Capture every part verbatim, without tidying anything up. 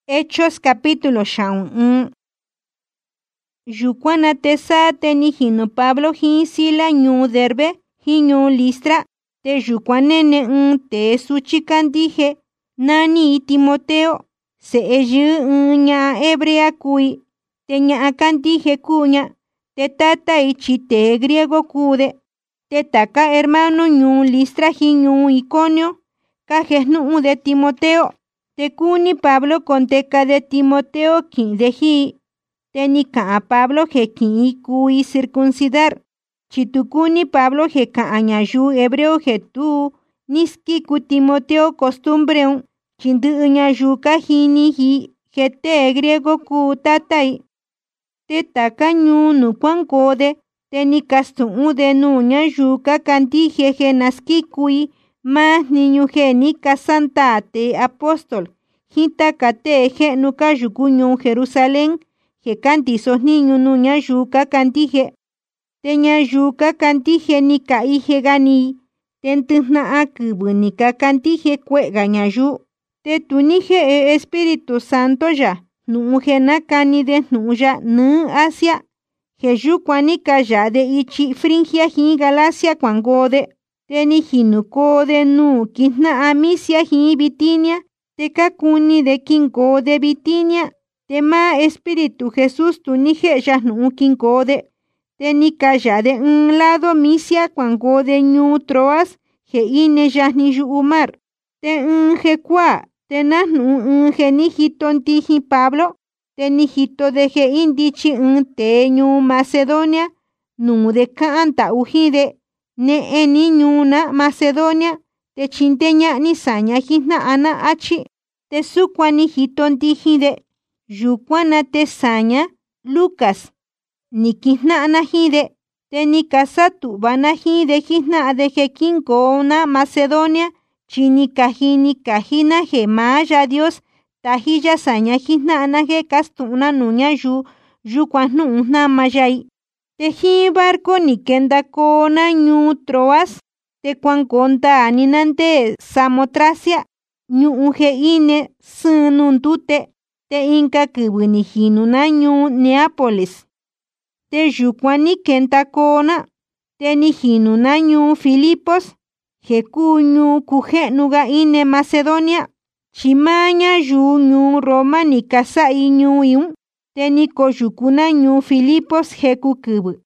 Hechos capítulo xaun. Yukuana tesa teni hino Pablo hin sila ñuu Derbe hin ñuu Listra te yukuanene un te suchikandije nani Timoteo se eyu un ña hebrea kui te ña kandije kuña te tata ichi te griego kude te taka hermano ñuu Listra hin ñuu Iconio kajehnu de Timoteo. Te kuni Pablo konteka de Timoteo kin de hi. Te ni kaa Pablo he kin kui circuncidar. Chitukuni Pablo he kaa ñayu hebreo he tu. Niski ku Timoteo costumbre un. Chindu ñayu kahini hi. He te griego ku tatai. Te taka ñu nu kode. Te ni kastu de nu ñayu ka kanti he he naski kui. Más niño geni kasanta te apóstol. Hita kate he nuka yukuñu Jerusalén. He cantisos niño nuña yuka cantije. Teña yuka cantije ni ka ije gani. Tentusna akubu ni ka cantije kwe gañayu. Te tunije e Espíritu Santo ya. Nujena cani de nuya nu Asia. Jeju kwanika ya de ichi Fringia hi Galacia kwangode. Teni hinuko de nu kisna Amisia hi Bitinia. Te kakuni de kinko de Bitinia. Te ma Espíritu Jesús tunije ya nu kinko de. Teni kaya de un lado Misia kwango de ñu Troas. He ine ya ni yu umar. Te un je kwa. Te na nu un je ni hiton tiji Pablo. Te ni hito de je indichi un te ñu Macedonia. Nu de kanta ujide. Ne eni ñuna Macedonia. Te chinteña ni saña hina ana achi. Te sukwani hiton tijide. Yukwana te saña Lucas. Ni kihna ana hide. Te ni kasatu bana hide hina de jekinko na Macedonia. Chini kahini kahina je maya Dios. Tahilla saña hina ana je kastuna nuña yu. Yukwanu una mayai. Te hi barco ni kenda kona ñu Troas. Te kwan konta aninante Samotracia. Ñu uje ine sunundute. Te inka kubuni hinu na ñu Neapolis. Te yukwani kenta kona. Te ni hinu na ñu Filipos. Jeku ñu kujenuga ine Macedonia. Chimaña yu ñu Roma ni kasa i ñu iun. Te ni koyukuna ñu Filipos jeku kubu.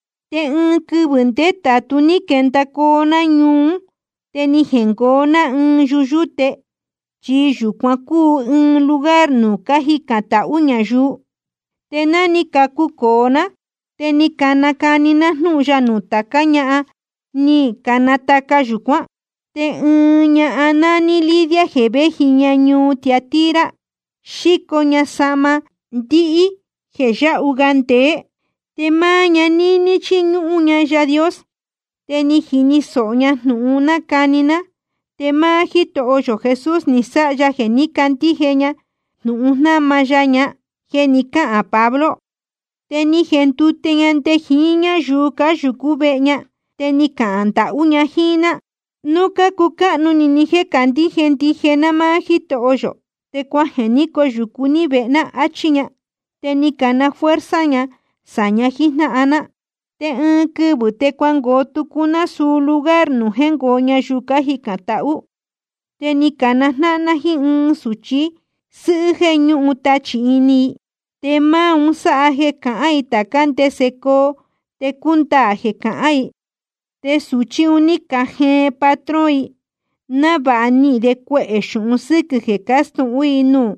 Te un kubunte tatu ni kenta kona ñu. Te ni jengona un yuyute. Chi yukwaku un lugar nu kahikata uña yu. Te nani kaku kona. Te ni kana kanina nuya nu takaña. Ni kanataka yukwa. Te un ña anani Lidia jebejiña ñu Tiatira. Shiko ña sama. Dii, jeya ugante, te maña nini chingu uña ya Dios, te ni jini soña nuuna canina, te majito oyo Jesús ni saya geni cantijeña, nuuna mayaña, genica a Pablo, te ni gentu teñante jiña yuca yucubeña, te ni canta uña jina, nuca cuca nuninije cantigentijena majito oyo. Te cuajenico yukuni vena achiña. Te ni kana fuerzaña. Saña jisna ana. Te un kubu te cuango tukuna su lugar nujengoña yuka jikatau. Te ni kana nana ji un suchi. Sujeñu utachi ini. Te ma un saaje kaai takante seko. Te kunta aje kaai. Te suchi unika je patroi. Na bani de kwe shun sik je kastu uinu.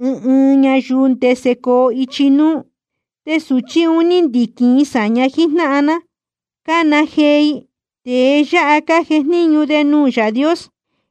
Un ña yunte seko ichinu. Te suchi unin dikin saña jisna ana. Kana hei. Te ya aka niñu de nu ya Dios.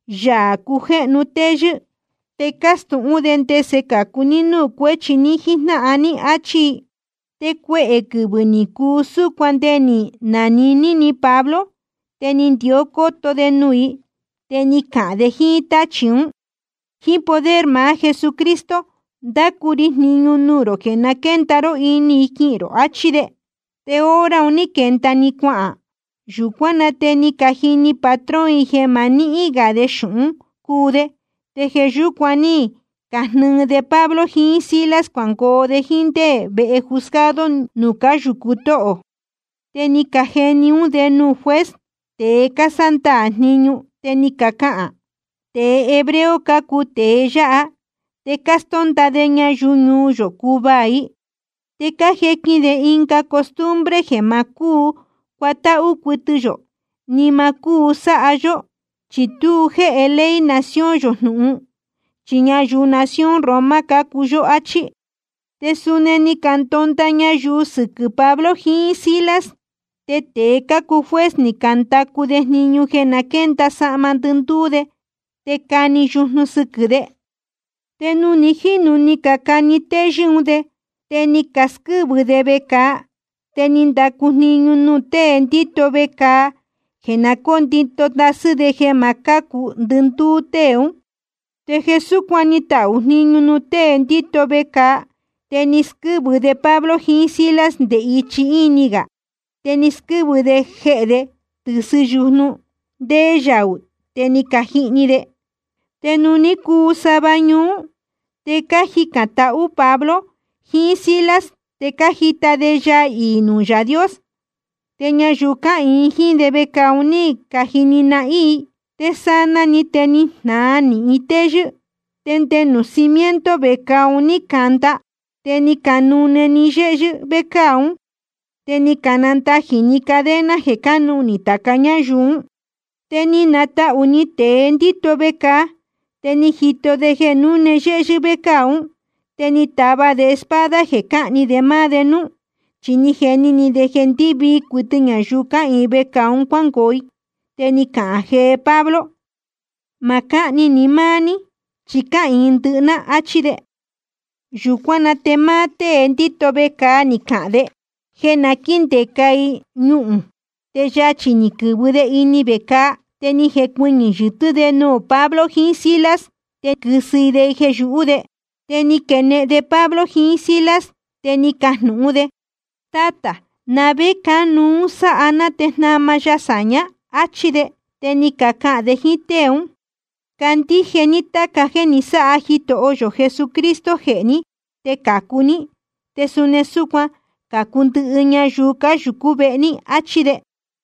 Ya kuje nu teyu. Te kastu udente seka kuninu kwe chini jisna ani achi. Te kwe ekubuni kusu kwandeni nanini ni Pablo. Te nindio koto de nui. Te ni ka de hita chiun. Hi poder ma Jesucristo. Da kuri niñu nuro que na kentaro ini kiro achide. Te ora uni kenta ni kwa. Yukwana te ni kahini patron i gemani iga de shun kude. Te je yukwani Kahnu de Pablo hin Silas cuanco de gente be juzgado nuka yukuto. Teni kaheniu de nu juez te kasanta niño teni kakaa. Te hebreo kaku te ya. Te kastonta de ñayuñu yokubai. Te kajeki de inca costumbre gemaku kwata ukutuyo. Ni maku saayo. Chitu je elei nación yo nu. Chiñayu nación Roma kakuyo achi. Te sune ni cantonta ñayu suku Pablo hin Silas. Te te kaku juez ni kantaku de niñu genakenta samantuntude. Te kani yuhnu sukude. Te nuni hinu ni kakani te yunde. Te ni kaskubu de beka. Te nindaku niñu nu te entito beka. Genakontito tasu de gemakaku duntu teun. Te Jesús cuanita un niño no te entito beka. Tenis kubu de Pablo hin Silas de ichi iniga. Tenis kubu de jede. Tusuyunu. De yau. Teni kajinide. Tenuni ku sabañu. Te kajikata u Pablo. Hin Silas. Te kajita de ya y nuya Dios. Teña yuka injin de beka uni kajinina i. Te sana ni teni na ni iteyu. Tente nacimiento becaun ni canta. Teni canune ni yeyu becaun. Teni cananta jini cadena je canu ni tacaña yun. Teni nata uni tendito beca. Teni hito de genune yeyu becaun. Teni taba de espada je cani de madenu. Chini geni ni de gentibi cuitiña yuca y becaun cuangoi. Teni kaje Pablo. Makani ni mani. Chika induna achide. Yukuana te mate entito beka ni kade. Gena kinte kai nyun. Te yachi ni kubude ini beka. Teni hekuini yutu de no Pablo hin Silas. Te kusi de jejude. Teni kene de Pablo hin Silas. Teni kahnude. Tata. Nabe kanu sa ana te nama yasaña. Achide, teni kaka de hiteun. Kanti genita kajenisa ajito oyo Jesucristo geni. Te kakuni. Te sunesukwa. Kakuntu uña yuka yukubeni achide.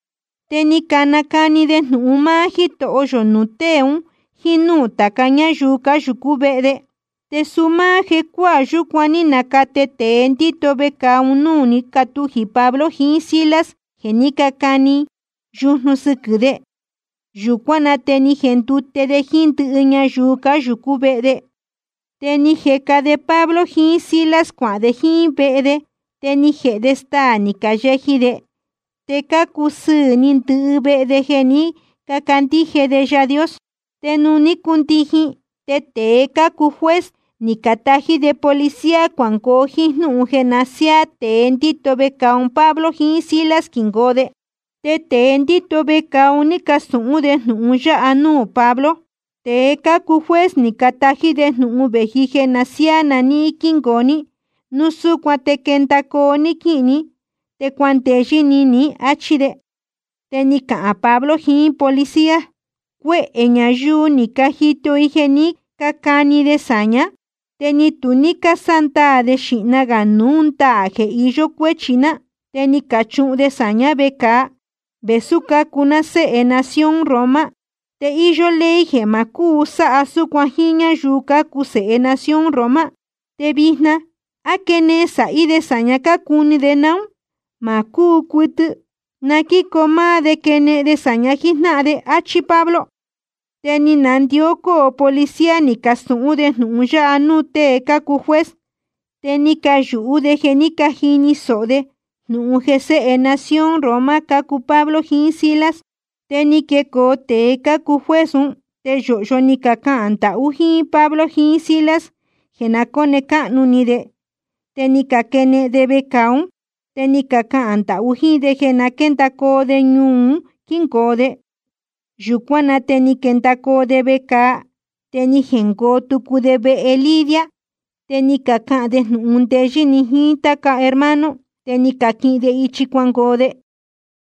Teni kanakani de numa ajito oyo nuteun. Hinu takaña yuka yukubede. Te sumaje kwa yukwani nakate te entito beka ununi katuji Pablo hin Silas. Geni kakani. Yuhnu sukude. Yukwana teni gentute de jintu uña yuka yukubede. Teni jeka de Pablo hin Silas kwa de hin bede. Teni jede sta ni kayejide. Te kakusu nintu bede geni. Kakantije de ya Dios. Tenuni kuntiji. Te te kaku juez. Ni kataji de policía cuanco jinu genasia te entito beka un Pablo hin Silas kingode. Te te entito beka unika sunu de nuya anu Pablo. Te kaku juez ni kataji de nu bejije nasiana ni kingoni. Nusu kwate kentako ni kini. Te cuanteji ni ni achide. Te ni ka Pablo hin policía. Kwe eñayu ni kajito igeni kakani de saña. Teni tunica santa de shina ganunta je iyo kwechina. Teni kachun de saña beka. Besuka kuna se e nación Roma. Te iyo ley je makusa asu kwajiña yuka kuse e nación Roma. Te bisna. A kenesa y de saña kakuni de naun. Maku kuitu. Naki koma de kene de saña jisnade achi Pablo. Teni nandioko policía ni kasu de nuya anu te kaku juez. Teni kayu de genika jini sode. Nu jese e nación Roma kaku Pablo hin Silas. Teni keko te kaku juezun. Te yo yo ni kakanta uji Pablo hin Silas. Genakone kanu ni de. Teni kakene de bekaun. Teni kakanta uji de genakenta ko de nyun kinko de. Yukwana teni kentako de beka. Teni genko tuku de be Elidia. Teni kaka de nunte jini hitaka hermano. Teni kaki de ichikuango de.